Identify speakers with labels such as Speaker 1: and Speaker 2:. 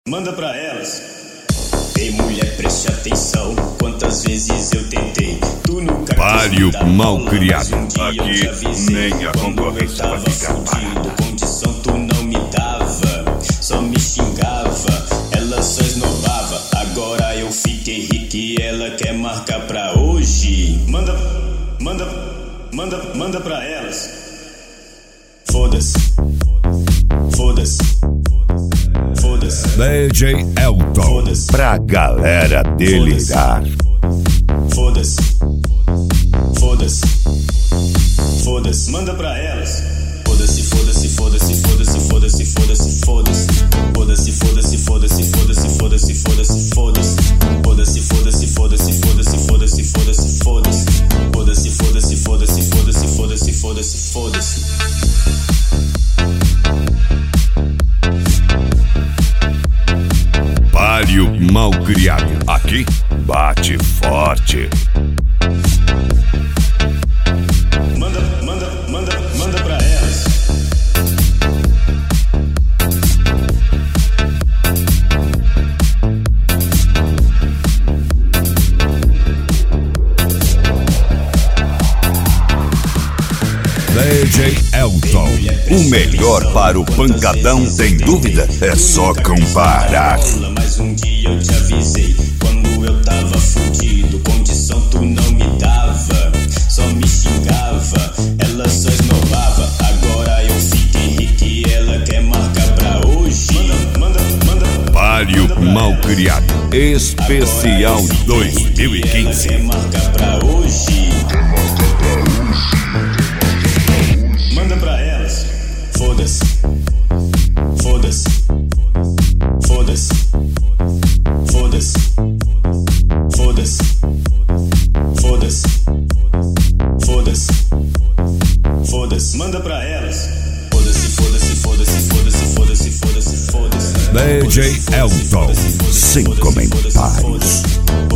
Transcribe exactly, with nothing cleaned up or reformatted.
Speaker 1: Manda pra elas. Ei mulher, preste atenção, quantas vezes eu tentei. Tu nunca
Speaker 2: Páreo mal criado.
Speaker 1: Um
Speaker 2: aqui nem a concorrência vai ficar parada.
Speaker 1: Condição tu não me dava, só me xingava, ela só esnobava. Agora eu fiquei rico e ela quer marcar pra hoje. Manda, manda, manda, manda pra elas. Foda-se, foda-se, foda-se.
Speaker 2: D J Elton, pra galera delirar.
Speaker 1: Foda-se, foda-se, foda-se, manda pra elas. Foda-se, foda-se, foda-se, foda-se, foda-se, foda-se, foda-se. Foda-se, foda-se, foda-se, foda-se, foda-se, foda-se, foda-se. Foda-se, foda-se, foda-se, foda-se, foda-se, foda-se, foda-se. Foda-se, foda-se, foda-se, foda-se, foda-se, foda-se, foda-se.
Speaker 2: Páreo mal criado. Aqui bate forte.
Speaker 1: Manda, manda, manda, manda pra elas.
Speaker 2: D J Elton, o melhor para o pancadão, sem dúvida, é só comparar.
Speaker 1: Mas um dia eu te avisei, quando eu tava fudido, condição tu não me dava, só me xingava, ela só esnobava. Agora eu fiquei rico e ela quer marcar pra hoje. Manda, manda, manda.
Speaker 2: Páreo mal criado, especial dois mil e quinze.
Speaker 1: Ela quer marcar pra hoje. Manda pra elas. Foda-se, foda-se, foda-se, foda-se, foda-se, foda-se, foda-se, foda-se, manda pra elas. Foda-se, foda-se, foda-se, foda-se, foda-se, foda-se, foda-se.
Speaker 2: D J Elton, sem comentários.